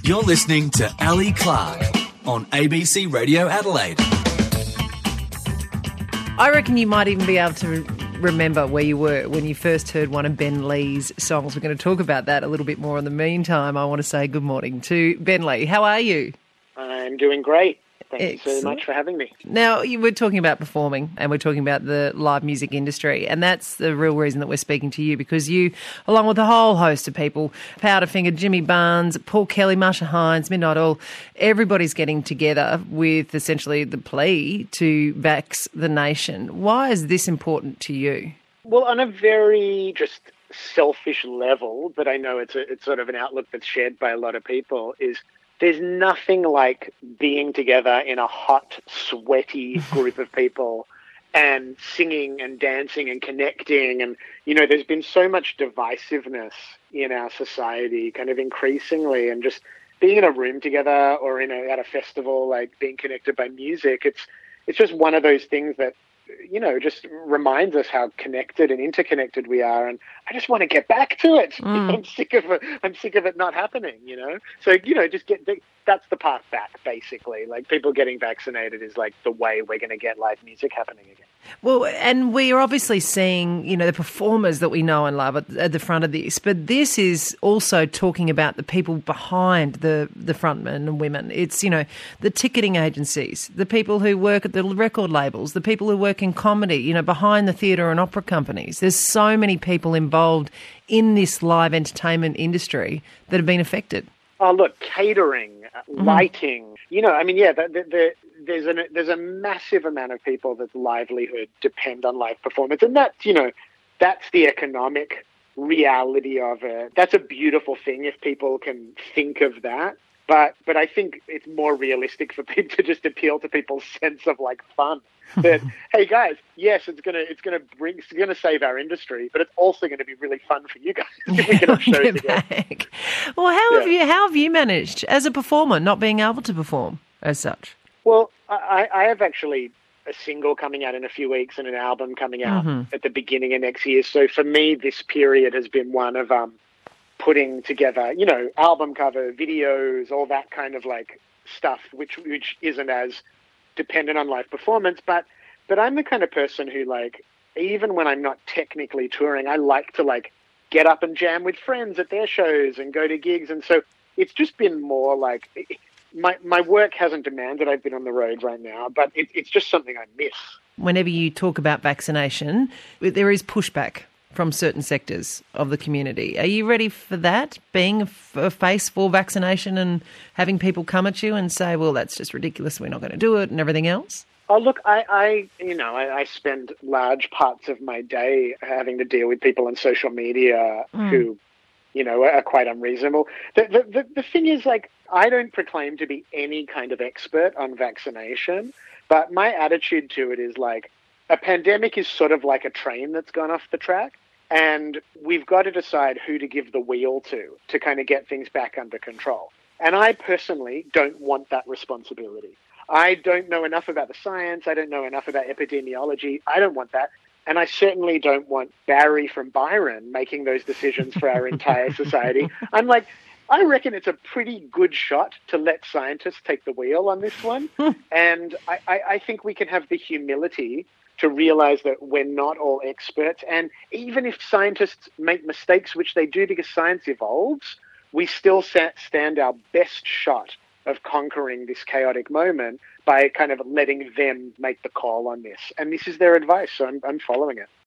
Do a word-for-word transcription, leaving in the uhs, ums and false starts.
You're listening to Ali Clark on A B C Radio Adelaide. I reckon you might even be able to remember where you were when you first heard one of Ben Lee's songs. We're going to talk about that a little bit more. In the meantime, I want to say good morning to Ben Lee. How are you? I'm doing great. Thank Excellent. you so much for having me. Now, you were talking about performing and we're talking about the live music industry, and that's the real reason that we're speaking to you, because you, along with a whole host of people, Powderfinger, Jimmy Barnes, Paul Kelly, Marsha Hines, Midnight Oil, everybody's getting together with essentially the plea to vax the nation. Why is this important to you? Well, on a very just selfish level, but I know it's a, it's sort of an outlook that's shared by a lot of people, is there's nothing like being together in a hot, sweaty group of people and singing and dancing and connecting. And, you know, there's been so much divisiveness in our society kind of increasingly, and just being in a room together or in a, at a festival, like being connected by music, it's it's just one of those things that, you know, just reminds us how connected and interconnected we are. And I just want to get back to it. Mm. I'm sick of it. I'm sick of it not happening, you know? So, you know, just get, that's the path back, basically. Like, people getting vaccinated is like the way we're going to get live music happening again. Well, and we are obviously seeing, you know, the performers that we know and love at, at the front of this, but this is also talking about the people behind the, the frontmen and women. It's, you know, the ticketing agencies, the people who work at the record labels, the people who work in comedy, you know, behind the theatre and opera companies. There's so many people involved in this live entertainment industry that have been affected. Oh, look, catering, mm-hmm. lighting, you know, I mean, yeah, the, the, the, there's, an, there's a massive amount of people that's livelihood depend on live performance. And that's, you know, that's the economic reality of it. That's a beautiful thing if people can think of that. But but I think it's more realistic for people to just appeal to people's sense of like fun. That, hey guys, yes, it's gonna it's gonna bring it's gonna save our industry, but it's also gonna be really fun for you guys if we can have shows together. Well, how yeah. have you how have you managed as a performer not being able to perform as such? Well, I, I have actually a single coming out in a few weeks and an album coming out mm-hmm. at the beginning of next year. So for me, this period has been one of um. putting together, you know, album cover, videos, all that kind of like stuff, which which isn't as dependent on live performance. But but I'm the kind of person who, like, even when I'm not technically touring, I like to like get up and jam with friends at their shows and go to gigs. And so it's just been more like my my work hasn't demanded I've been on the road right now, but it, it's just something I miss. Whenever you talk about vaccination, there is pushback from certain sectors of the community. Are you ready for that, being a face for vaccination and having people come at you and say, well, that's just ridiculous, we're not going to do it, and everything else? Oh, look, I, I you know, I, I spend large parts of my day having to deal with people on social media mm. who, you know, are quite unreasonable. The, the, the, the thing is, like, I don't proclaim to be any kind of expert on vaccination, but my attitude to it is like, a pandemic is sort of like a train that's gone off the track, and we've got to decide who to give the wheel to to kind of get things back under control. And I personally don't want that responsibility. I don't know enough about the science. I don't know enough about epidemiology. I don't want that. And I certainly don't want Barry from Byron making those decisions for our entire society. I'm like, I reckon it's a pretty good shot to let scientists take the wheel on this one. And I, I, I think we can have the humility to realize that we're not all experts. And even if scientists make mistakes, which they do because science evolves, we still stand our best shot of conquering this chaotic moment by kind of letting them make the call on this. And this is their advice, so I'm, I'm following it.